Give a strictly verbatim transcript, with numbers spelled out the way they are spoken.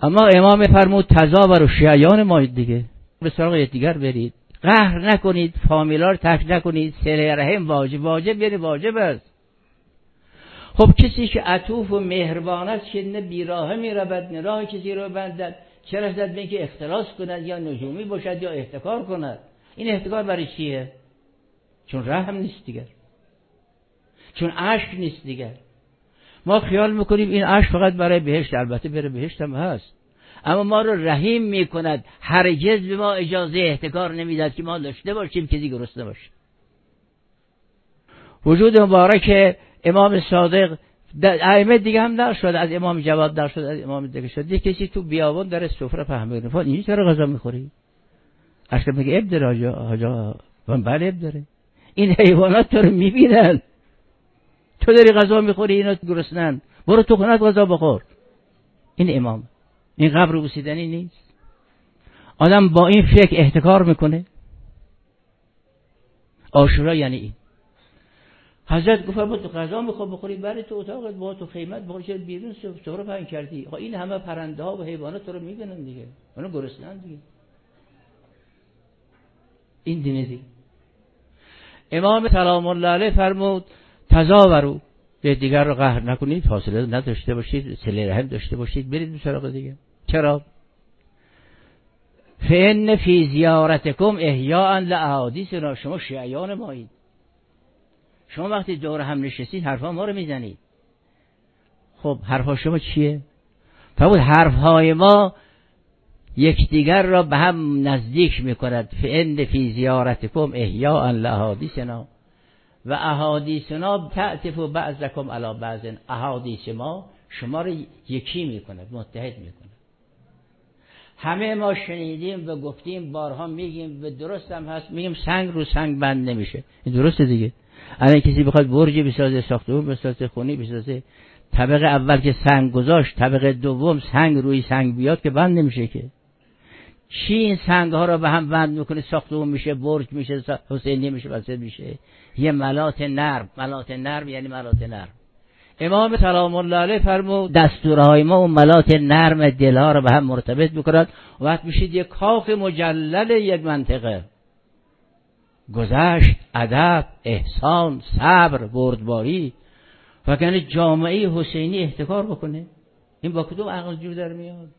اما امام فرمود تظاهروا شیعیان مایید دیگه، به سراغ یکدیگر برید، قهر نکنید، فامیلا رو ترک نکنید، صله رحم واجب واجب یعنی واجب است. خب کسی که عطوف و مهربان است که نه بیراه می رود نه راه کسی رو بندد، چرا زد به اینکه اختلاس کند یا نجومی باشد یا احتکار کند؟ این احتکار برای چیه؟ چون رحم نیست دیگر، چون عشق نیست دیگر. ما خیال میکنیم این عشق فقط برای بهشت، البته بره بهشت هم هست، اما ما رو رحیم میکند، هرگز به ما اجازه احتکار نمیداد که ما داشته باشیم کسی گرسنه باشه. وجود مبارک امام صادق ائمه دیگه هم در شد، از امام جواد در شد، از امام دیگه شد. یک کسی تو بیابان در سفره پهن میکنه، اینجوری چرا غذا میخوری؟ اشکال میگه اب داره آجا آجا من بله اب داره، این حیوانات تو رو میبینن، تو داری غذا میخوری اینا گرسنن، برو تو خونت غذا بخور. این امام، این قبر رو بوسیدنی نیست. آدم با این فکر احتکار میکنه. عاشورا یعنی این. حضرت گفت با تو غذا میخواد بخوری، برای تو اتاقت با تو خیمت بخوری، بیرون سفره پهن کردی. این همه پرنده ها و حیوانات تو رو میبینن دیگه، اونا گرسنن دیگه. این دینه دیگه. امام سلام الله علیه فرمود تظاهروا، دیگر رو قهر نکنید، فاصله نداشته باشید، صله رحم داشته باشید، برید به سراغ دیگه. چرا؟ فإن فی زیارتکم احیاء لاحادیثنا، شما شیعیان مایید، شما وقتی دور هم نشستید حرفا ما رو میزنید. خب حرفا شما چیه؟ فرمود حرفهای ما یکدیگر را به هم نزدیک میکند. فإن فی زیارتکم احیاء لاحادیثنا و احادیثنا تعطف بعضکم علی بعض، احادیث ما شما رو یکی میکند، متحد میکند. همه ما شنیدیم و گفتیم، بارها میگیم و درست هم هست، میگیم سنگ رو سنگ بند نمیشه. این درسته دیگه. الان کسی بخواد برجی بسازه، ساختمون بسازه، خونی بسازه، طبقه اول که سنگ گذاشت، طبقه دوم سنگ روی سنگ بیاد که بند نمیشه که. چی این سنگ ها رو به هم بند میکنه؟ ساختمون میشه، برج میشه، حسینی میشه، واسه میشه. یه ملات نرم، ملات نرم یعنی ملات نرم. امام سلام الله علیه فرمود دستورهای ما و ملات نرم دلها رو به هم مرتبط میکند، وقت میشید یک کاخ مجلل یک منطقه. گذشت، ادب، احسان، صبر، بردباری. و کنه جامعه حسینی احتکار بکنه، این با کدوم عقل جور در میاد؟